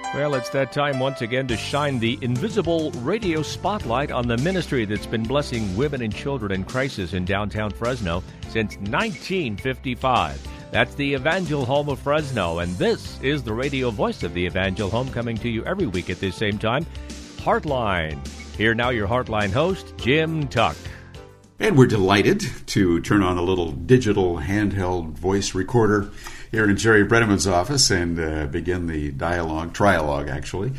Well, it's that time once again to shine the invisible radio spotlight on the ministry that's been blessing women and children in crisis in downtown Fresno since 1955. That's the Evangel Home of Fresno, and this is the radio voice of the Evangel Home, coming to you every week at this same time, Heartline. Here now, your Heartline host, Jim Tuck. And we're delighted to turn on a little digital handheld voice recorder here in Jerry Brenneman's office and begin the trialogue actually,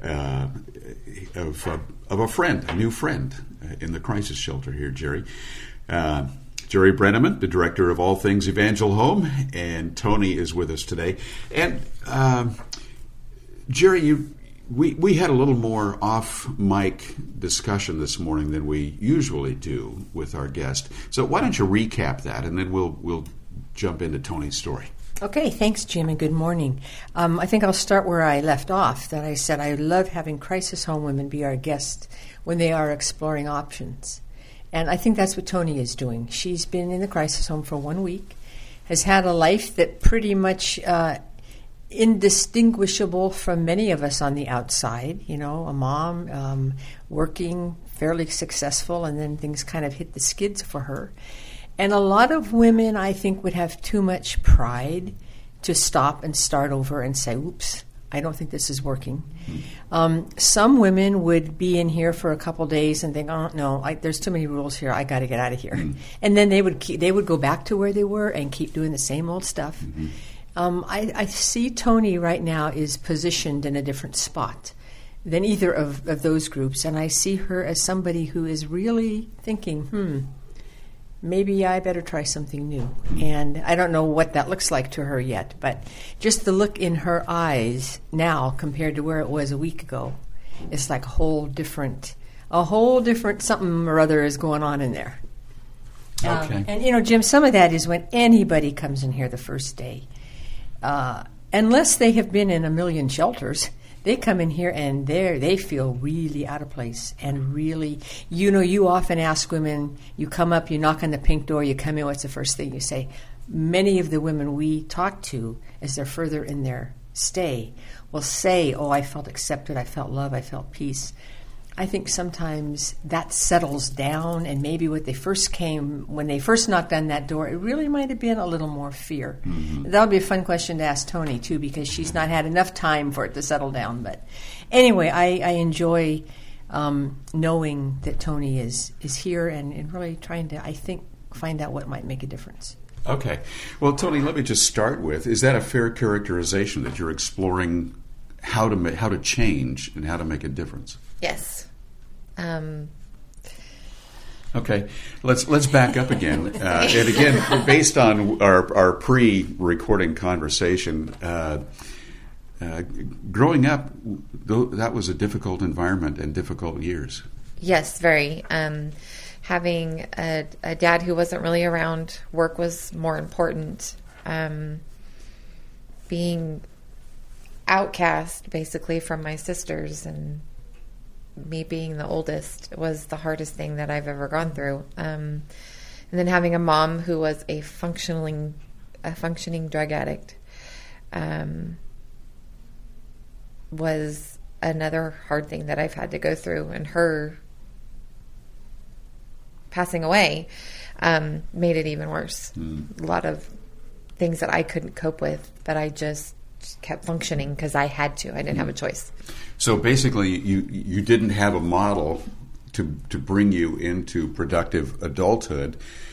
of a friend, a new friend in the crisis shelter here, Jerry. Jerry Brenneman, the director of all things Evangel Home, and Tony is with us today. And Jerry, we had a little more off-mic discussion this morning than we usually do with our guest. So why don't you recap that, and then we'll jump into Tony's story. Okay, thanks, Jim, and good morning. I think I'll start where I left off, that I said I love having crisis home women be our guest when they are exploring options. And I think that's what Tony is doing. She's been in the crisis home for 1 week, has had a life that pretty much indistinguishable from many of us on the outside. You know, a mom, working, fairly successful, and then things kind of hit the skids for her. And a lot of women, I think, would have too much pride to stop and start over and say, oops, I don't think this is working. Some women would be in here for a couple days and think, oh, no, there's too many rules here. I got to get out of here. And then they would go back to where they were and keep doing the same old stuff. I see Tony right now is positioned in a different spot than either of those groups. And I see her as somebody who is really thinking, maybe I better try something new. And I don't know what that looks like to her yet, but just the look in her eyes now compared to where it was a week ago, it's like a whole different something or other is going on in there. Okay. And, you know, Jim, some of that is when anybody comes in here the first day. Unless they have been in a million shelters, they come in here and they feel really out of place and really, you know, you often ask women, you come up, you knock on the pink door, you come in, what's the first thing you say? Many of the women we talk to, as they're further in their stay, will say, oh, I felt accepted, I felt love, I felt peace. I think sometimes that settles down, and maybe when they first knocked on that door, it really might have been a little more fear. That would be a fun question to ask Tony, too, because she's not had enough time for it to settle down. But anyway, I enjoy knowing that Tony is here and really trying to, I think, find out what might make a difference. Okay. Well, Tony, let me just start with, is that a fair characterization that you're exploring how to change and how to make a difference? Yes. Okay, let's back up again. And again, based on our pre-recording conversation, growing up, that was a difficult environment and difficult years. Yes, very. Having a dad who wasn't really around, work was more important. Being outcast, basically, from my sisters, and me being the oldest was the hardest thing that I've ever gone through. And then having a mom who was a functioning drug addict was another hard thing that I've had to go through. And her passing away made it even worse. A lot of things that I couldn't cope with, but I just kept functioning because I had to. I didn't have a choice. So basically, you didn't have a model to bring you into productive adulthood.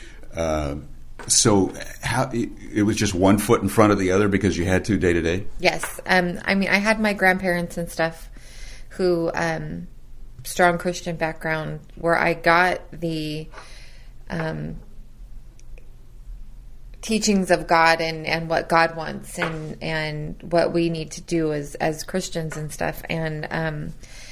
So how it was just one foot in front of the other because you had to day to day? Yes. I mean, I had my grandparents and stuff who, strong Christian background, where I got the teachings of God and what God wants and what we need to do as Christians and stuff. And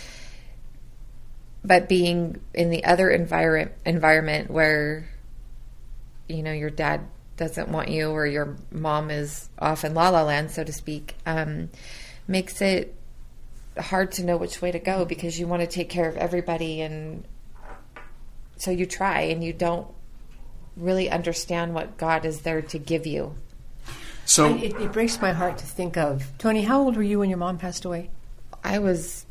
but being in the other environment where, you know, your dad doesn't want you or your mom is off in la la land, so to speak, makes it hard to know which way to go because you want to take care of everybody, and so you try and you don't really understand what God is there to give you. So it breaks my heart to think of, Tony, how old were you when your mom passed away? I was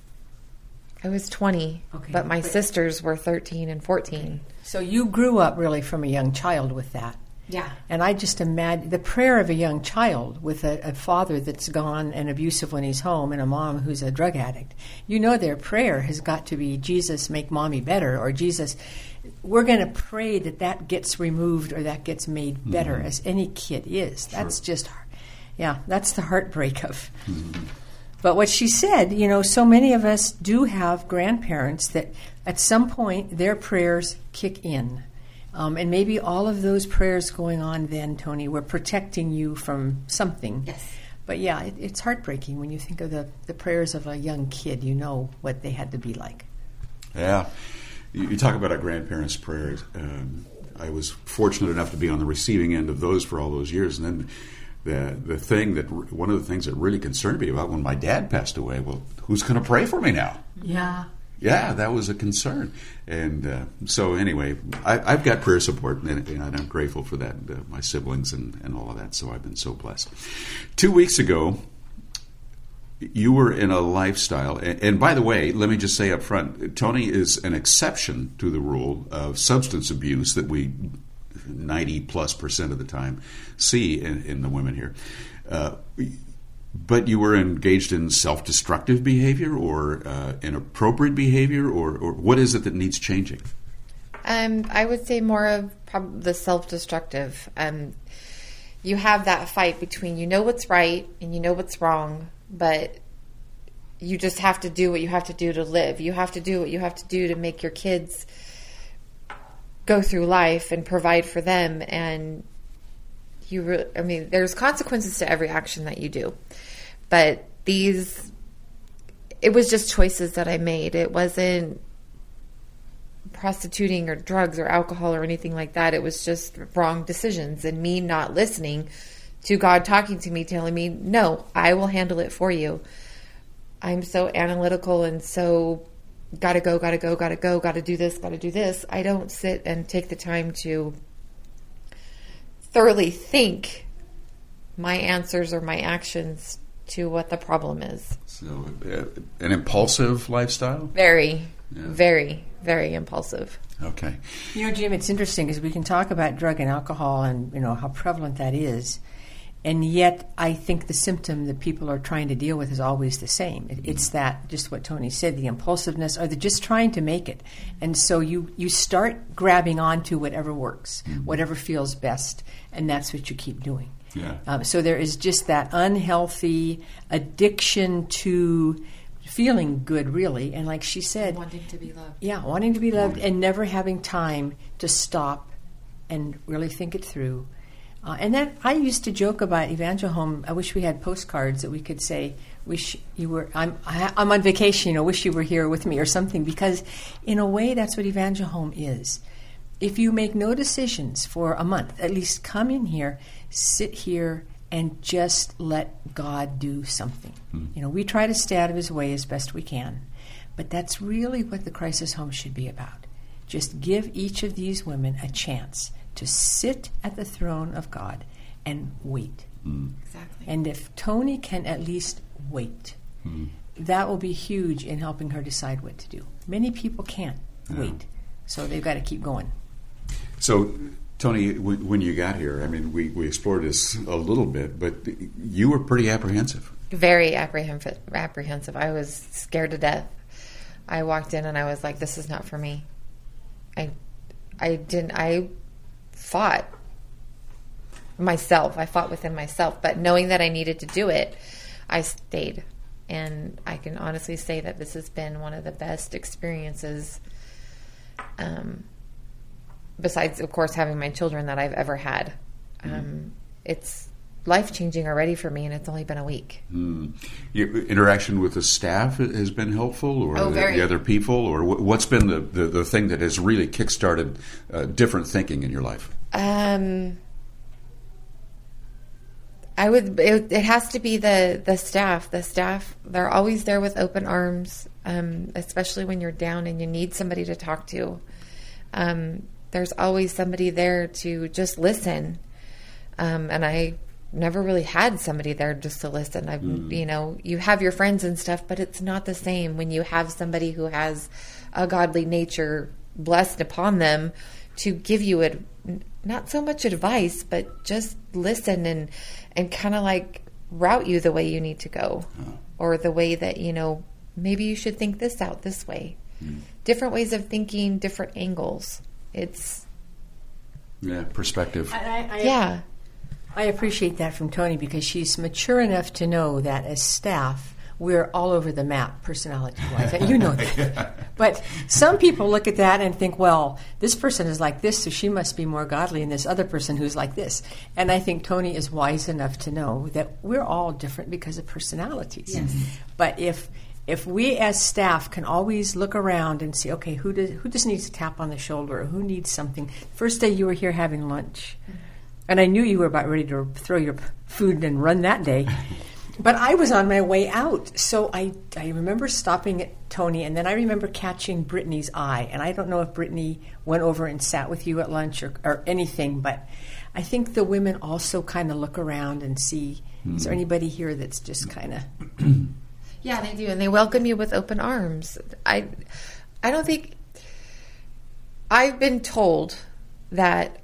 20, but my sisters were 13 and 14. Okay. So you grew up really from a young child with that. Yeah. And I just imagine the prayer of a young child with a father that's gone and abusive when he's home and a mom who's a drug addict. You know their prayer has got to be, Jesus, make mommy better, or Jesus, we're going to pray that gets removed or that gets made better, as any kid is. That's just, that's the heartbreak of. But what she said, so many of us do have grandparents that at some point their prayers kick in. And maybe all of those prayers going on then, Toni, were protecting you from something. Yes. But it's heartbreaking when you think of the prayers of a young kid. You know what they had to be like. Yeah. You talk about our grandparents' prayers. I was fortunate enough to be on the receiving end of those for all those years. And then one of the things that really concerned me about when my dad passed away, well, who's going to pray for me now? Yeah. Yeah, that was a concern. And so anyway, I've got prayer support, and I'm grateful for that, my siblings and all of that, so I've been so blessed. 2 weeks ago, you were in a lifestyle, and by the way, let me just say up front, Toni is an exception to the rule of substance abuse that we 90+% of the time see in the women here. But you were engaged in self-destructive behavior or inappropriate behavior, or what is it that needs changing? I would say more of the self-destructive. You have that fight between what's right and what's wrong, but you just have to do what you have to do to live. You have to do what you have to do to make your kids go through life and provide for them, and there's consequences to every action that you do. But it was just choices that I made. It wasn't prostituting or drugs or alcohol or anything like that. It was just wrong decisions and me not listening to God talking to me, telling me, no, I will handle it for you. I'm so analytical and so gotta go, gotta do this. I don't sit and take the time to thoroughly think my answers or my actions to what the problem is. So, an impulsive lifestyle? Very, very, very impulsive. Okay. Jim, it's interesting because we can talk about drug and alcohol and, how prevalent that is. And yet, I think the symptom that people are trying to deal with is always the same. It's that, just what Toni said, the impulsiveness, or they're just trying to make it. And so you start grabbing onto whatever works, whatever feels best, and that's what you keep doing. Yeah. So there is just that unhealthy addiction to feeling good, really. And like she said... wanting to be loved. Yeah, wanting to be loved and never having time to stop and really think it through. And then I used to joke about Evangel Home. I wish we had postcards that we could say, "Wish you were." I'm on vacation. Wish you were here with me, or something. Because in a way, that's what Evangel Home is. If you make no decisions for a month, at least come in here, sit here, and just let God do something. We try to stay out of His way as best we can, but that's really what the crisis home should be about. Just give each of these women a chance to sit at the throne of God and wait. Exactly. And if Toni can at least wait, that will be huge in helping her decide what to do. Many people can't wait, so they've got to keep going. So, Toni, when you got here, we explored this a little bit, but you were pretty apprehensive. Very apprehensive. I was scared to death. I walked in and I was like, this is not for me. I fought myself. I fought within myself, but knowing that I needed to do it, I stayed. And I can honestly say that this has been one of the best experiences, besides, of course, having my children, that I've ever had. It's life-changing already for me, and it's only been a week. Your interaction with the staff has been helpful, or very. The other people, or what's been the thing that has really kick-started different thinking in your life? It has to be the staff. The staff, they're always there with open arms, especially when you're down and you need somebody to talk to. There's always somebody there to just listen. And never really had somebody there just to listen. I've, you know, you have your friends and stuff, but it's not the same when you have somebody who has a godly nature blessed upon them to give you not so much advice, but just listen and kind of like route you the way you need to go, or the way that, you know, maybe you should think this out this way. Different ways of thinking, different angles. It's perspective. I appreciate that from Tony, because she's mature enough to know that as staff, we're all over the map personality-wise. And you know that. But some people look at that and think, well, this person is like this, so she must be more godly, and this other person who's like this. And I think Tony is wise enough to know that we're all different because of personalities. Yes. But if we as staff can always look around and see, okay, who just needs a tap on the shoulder, or who needs something. First day you were here having lunch, and I knew you were about ready to throw your food and run that day. But I was on my way out, so I remember stopping at Tony, and then I remember catching Brittany's eye. And I don't know if Brittany went over and sat with you at lunch or anything, but I think the women also kind of look around and see, is there anybody here that's just kind of... Yeah, they do, and they welcome you with open arms. I don't think... I've been told that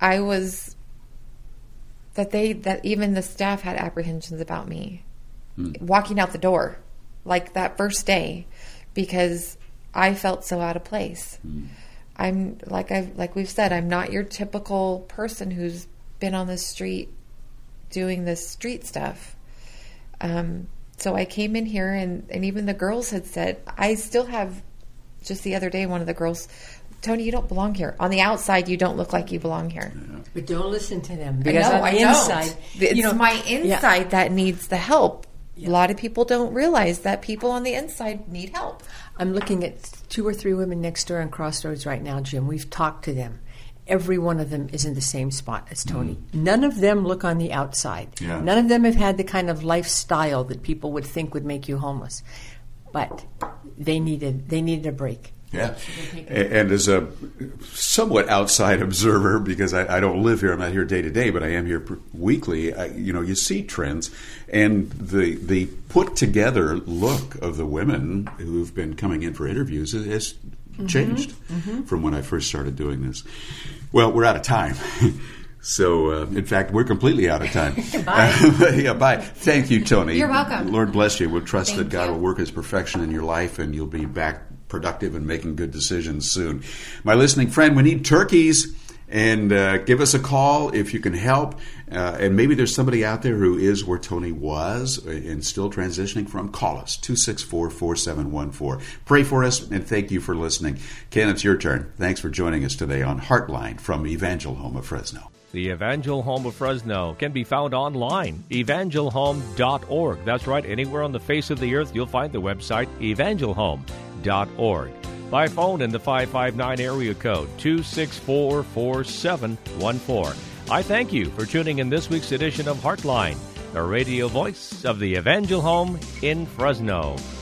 that even the staff had apprehensions about me walking out the door, like that first day, because I felt so out of place. I'm like we've said, I'm not your typical person who's been on the street doing this street stuff. So I came in here, and even the girls had said, I still have, just the other day, one of the girls, Tony, you don't belong here. On the outside, you don't look like you belong here. But don't listen to them, because on the inside, it's my inside that needs the help. A lot of people don't realize that people on the inside need help. I'm looking at 2 or 3 women next door on Crossroads right now, Jim. We've talked to them. Every one of them is in the same spot as Tony. None of them look on the outside. Yeah. None of them have had the kind of lifestyle that people would think would make you homeless. But they needed a break. Yeah, and as a somewhat outside observer, because I don't live here, I'm not here day to day, but I am here weekly. You see trends, and the put together look of the women who've been coming in for interviews has changed from when I first started doing this. Well, we're out of time. So, in fact, we're completely out of time. Bye. Bye. Thank you, Tony. You're welcome. Lord bless you. We'll trust Thank that God you. will work His perfection in your life, and you'll be back productive and making good decisions soon. My listening friend, we need turkeys, and give us a call if you can help. And maybe there's somebody out there who is where Tony was and still transitioning from. Call us, 264-4714. Pray for us, and thank you for listening. Ken, it's your turn. Thanks for joining us today on Heartline from Evangel Home of Fresno. The Evangel Home of Fresno can be found online, evangelhome.org. That's right, anywhere on the face of the earth, you'll find the website, evangelhome.org. By phone in the 559 area code, 264-4714. I thank you for tuning in this week's edition of Heartline, the radio voice of the Evangel Home in Fresno.